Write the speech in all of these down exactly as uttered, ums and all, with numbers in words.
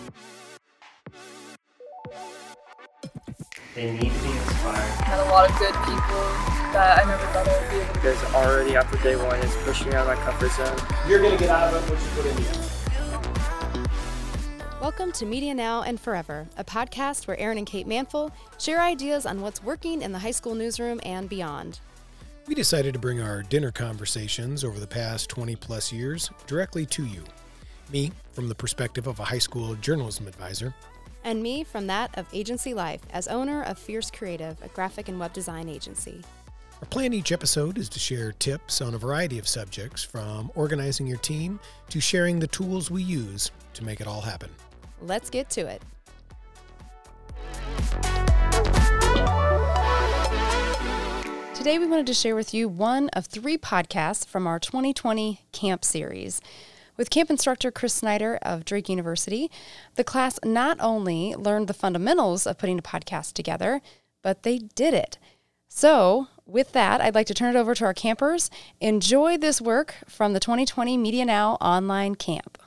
They need to be inspired. Met a lot of good people that I never thought I would be able to. Because already after day one, it's pushing me out of my comfort zone. You're going to get out of it what you put in you. Welcome to Media Now and Forever, a podcast where Aaron and Kate Manful share ideas on what's working in the high school newsroom and beyond. We decided to bring our dinner conversations over the past twenty plus years directly to you. Me, from the perspective of a high school journalism advisor. And me from that of Agency Life as owner of Fierce Creative, a graphic and web design agency. Our plan each episode is to share tips on a variety of subjects, from organizing your team to sharing the tools we use to make it all happen. Let's get to it. Today we wanted to share with you one of three podcasts from our twenty twenty camp series. With camp instructor Chris Snyder of Drake University, the class not only learned the fundamentals of putting a podcast together, but they did it. So, with that, I'd like to turn it over to our campers. Enjoy this work from the twenty twenty Media Now online camp.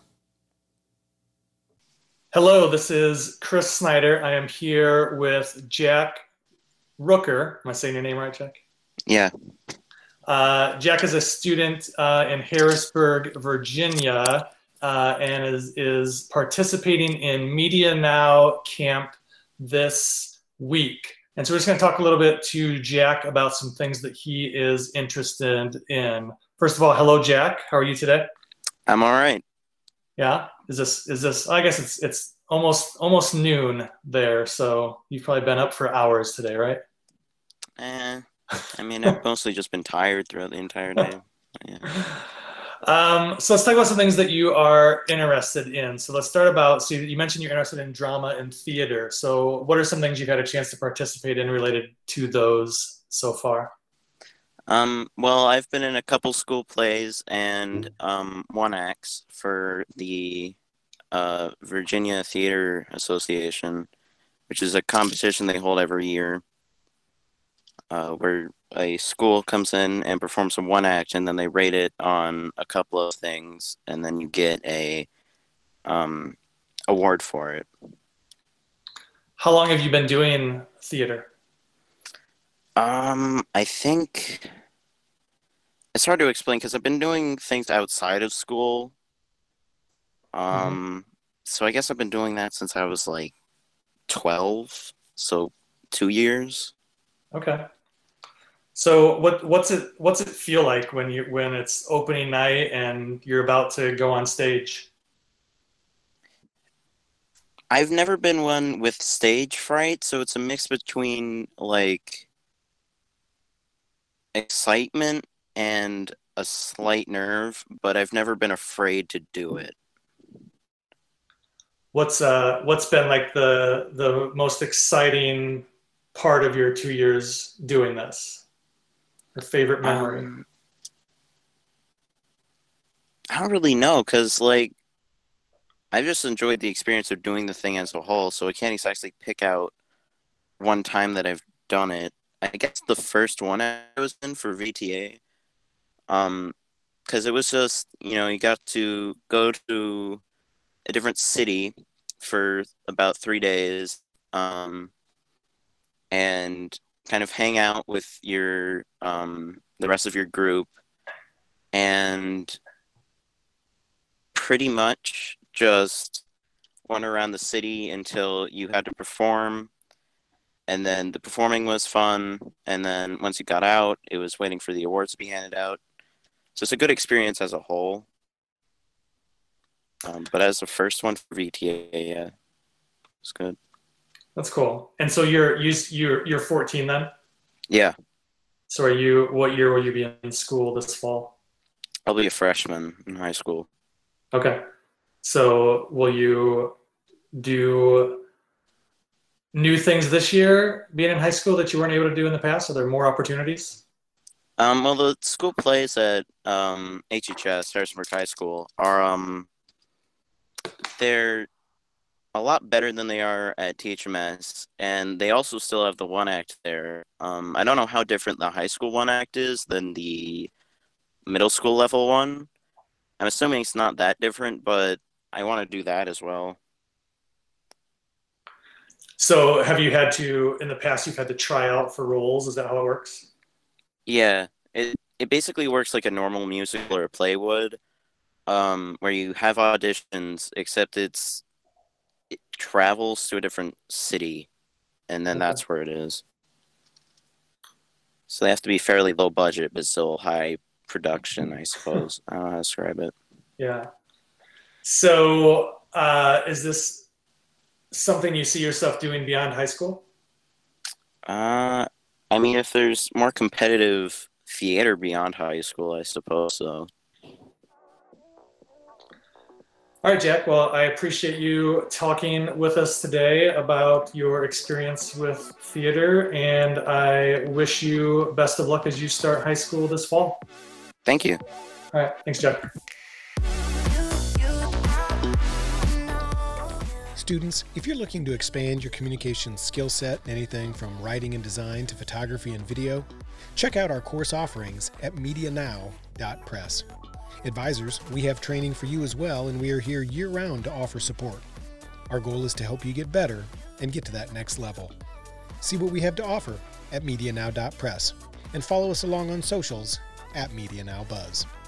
Hello, this is Chris Snyder. I am here with Jack Rooker. Am I saying your name right, Jack? Yeah. Uh, Jack is a student uh, in Harrisburg, Virginia, uh, and is, is participating in Media Now Camp this week. And so we're just going to talk a little bit to Jack about some things that he is interested in. First of all, hello, Jack. How are you today? I'm all right. Yeah. Is this, is this, I guess it's, it's almost, almost noon there. So you've probably been up for hours today, right? Eh. I mean, I've mostly just been tired throughout the entire day. Yeah. Um, so let's talk about some things that you are interested in. So let's start about, so you mentioned you're interested in drama and theater. So what are some things you've had a chance to participate in related to those so far? Um, well, I've been in a couple school plays and um, one acts for the uh, Virginia Theater Association, which is a competition they hold every year. Uh, where a school comes in and performs a one act, and then they rate it on a couple of things, and then you get a um, award for it. How long have you been doing theater? Um, I think it's hard to explain because I've been doing things outside of school. Um, mm-hmm. So I guess I've been doing that since I was like twelve, so two years. Okay. So what what's it what's it feel like when you when it's opening night and you're about to go on stage? I've never been one with stage fright, so it's a mix between like excitement and a slight nerve, but I've never been afraid to do it. What's uh what's been like the the most exciting part of your two years doing this? Your favorite memory? Um, I don't really know, because like I've just enjoyed the experience of doing the thing as a whole, so I can't exactly pick out one time that I've done it. I guess the first one I was in for V T A, um, because it was just, you know, you got to go to a different city for about three days, um, and kind of hang out with your um, the rest of your group, and pretty much just went around the city until you had to perform, and then the performing was fun, and then once you got out, it was waiting for the awards to be handed out. So it's a good experience as a whole. Um, but as the first one for V T A, yeah, it's good. That's cool. And so you're you you're you're fourteen then? Yeah. So are you? What year will you be in school this fall? I'll be a freshman in high school. Okay. So will you do new things this year, being in high school, that you weren't able to do in the past? Are there more opportunities? Um. Well, the school plays at um H H S, Harrisburg High School, are um they're a lot better than they are at T H M S, and they also still have the one act there. Um, I don't know how different the high school one act is than the middle school level one. I'm assuming it's not that different, but I want to do that as well. So have you had to, in the past, you've had to try out for roles? Is that how it works? Yeah, it it basically works like a normal musical or a play would, um, where you have auditions, except it's it travels to a different city, and then Okay. that's where it is. So they have to be fairly low budget, but still high production, I suppose. I don't know how to describe it. Yeah. So uh, is this something you see yourself doing beyond high school? Uh, I mean, if there's more competitive theater beyond high school, I suppose so. All right, Jack. Well, I appreciate you talking with us today about your experience with theater, and I wish you best of luck as you start high school this fall. Thank you. All right. Thanks, Jack. Students, if you're looking to expand your communication skill set, anything from writing and design to photography and video, check out our course offerings at media now dot press. Advisors, we have training for you as well, and we are here year-round to offer support. Our goal is to help you get better and get to that next level. See what we have to offer at media now dot press and follow us along on socials at media now buzz.